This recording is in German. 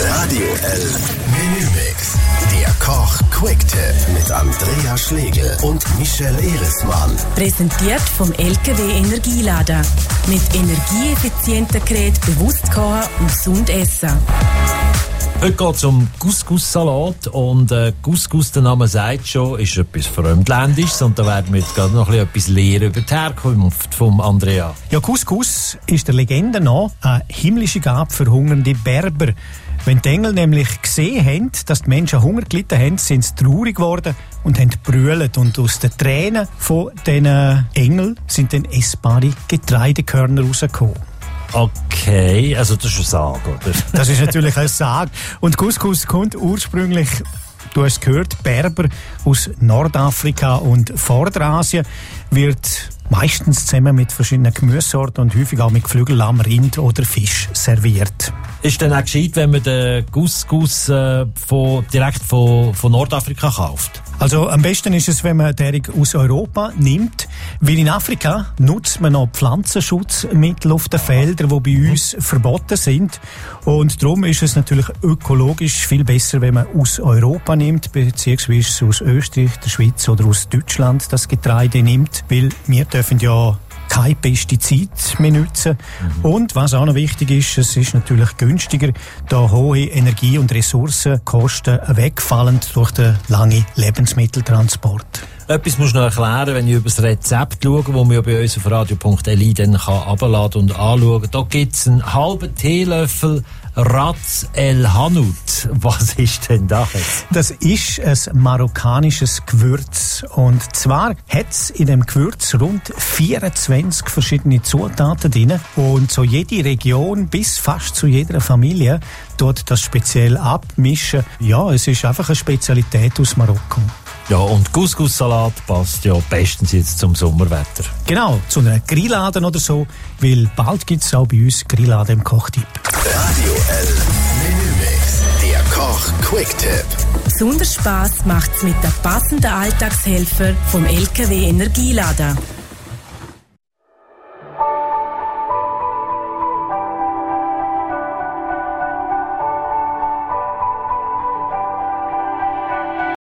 Radio L Menümix. Der Koch-Quick-Tipp mit Andrea Schlegel und Michelle Erismann. Präsentiert vom LKW Energielader. Mit energieeffizienten Geräten bewusst kochen und gesund essen. Heute geht es um Couscous-Salat und Couscous, der Name sagt schon, ist etwas Fremdländisches und da werden wir jetzt gerade noch etwas lernen über die Herkunft von Andrea. Ja, Couscous ist der Legende nach eine himmlische Gabe für hungernde Berber. Wenn die Engel nämlich gesehen haben, dass die Menschen Hunger gelitten haben, sind sie traurig geworden und haben gebrüllt. Und aus den Tränen von diesen Engeln sind dann essbare Getreidekörner rausgekommen. Okay, also das ist eine Sage, oder? Das ist natürlich eine Sage. Und Couscous kommt ursprünglich, du hast gehört, Berber aus Nordafrika und Vorderasien, wird meistens zusammen mit verschiedenen Gemüsesorten und häufig auch mit Geflügellamm, Rind oder Fisch serviert. Ist dann auch gescheit, wenn man den Couscous direkt von Nordafrika kauft? Also am besten ist es, wenn man den aus Europa nimmt, weil in Afrika nutzt man noch Pflanzenschutzmittel auf den Feldern, die bei uns verboten sind. Und darum ist es natürlich ökologisch viel besser, wenn man aus Europa nimmt, beziehungsweise aus Österreich, der Schweiz oder aus Deutschland das Getreide nimmt, weil wir dürfen ja kein Pestizid mehr nutzen. Und was auch noch wichtig ist, es ist natürlich günstiger, da hohe Energie- und Ressourcenkosten wegfallen durch den langen Lebensmitteltransport. Etwas musst du noch erklären, wenn ich über das Rezept schaue, das man ja bei uns auf radio.li dann herunterladen und anschauen kann. Da gibt es einen halben Teelöffel Ras El Hanout. Was ist denn das? Das ist ein marokkanisches Gewürz. Und zwar hat es in dem Gewürz rund 24 verschiedene Zutaten drin. Und so jede Region bis fast zu jeder Familie tut das speziell abmischen. Ja, es ist einfach eine Spezialität aus Marokko. Ja, und Couscous-Salat passt ja bestens jetzt zum Sommerwetter. Genau, zu einem Grilladen oder so, weil bald gibt es auch bei uns Grilladen im Kochtipp. Radio L Menümix. Der Koch-Quick-Tipp. Besonders Spass macht's mit den passenden Alltagshelfer vom LKW Energielader.